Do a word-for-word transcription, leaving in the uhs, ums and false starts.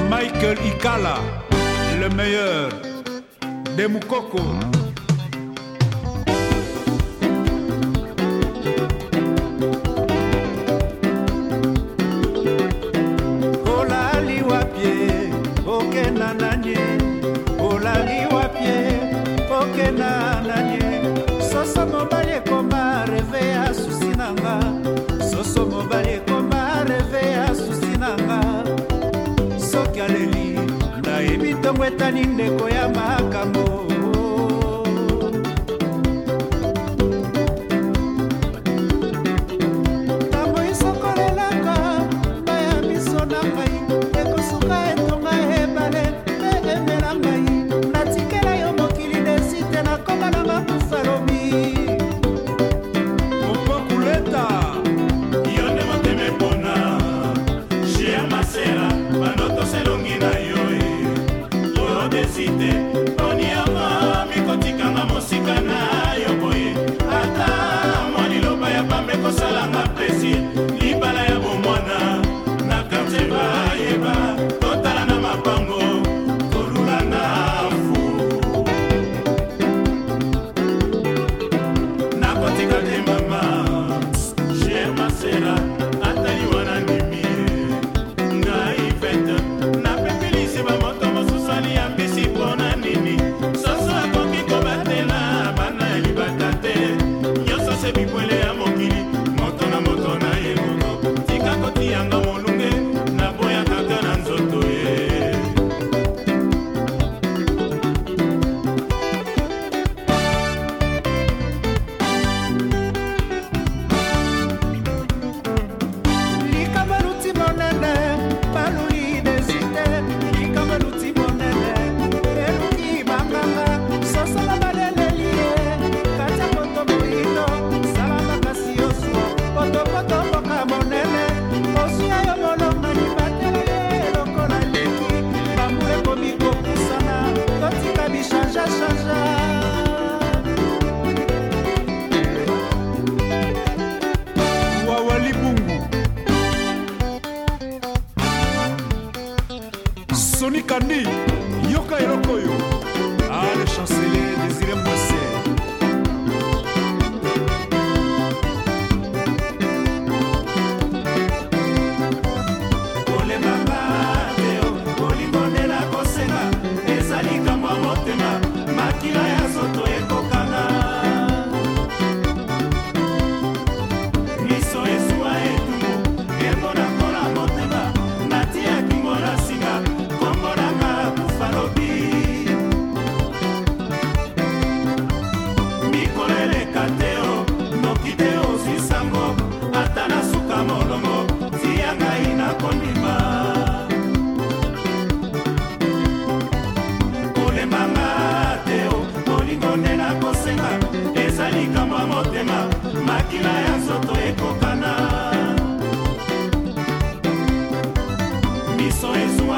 Michael Ikala, le meilleur de Mukoko. Olali wapie, oke nananye. Olali wapie, oke nananye. Soso mobali koma reve ya susinanga. Soso mobali koma reve ya susinanga. Soki aleli, na ebi tongo etani ndeko ya makambo. Soni Kandi, Yoka Irokoyo. Ah, le chancelier Désiré Moissé. Ole mama teo, oli monela kosenga, ezali kamwa motema, makila ya soto ekokana. Miso esua etumu, emona kola motema, natia kimona singa. Makila ya soto ekokana. Miso esua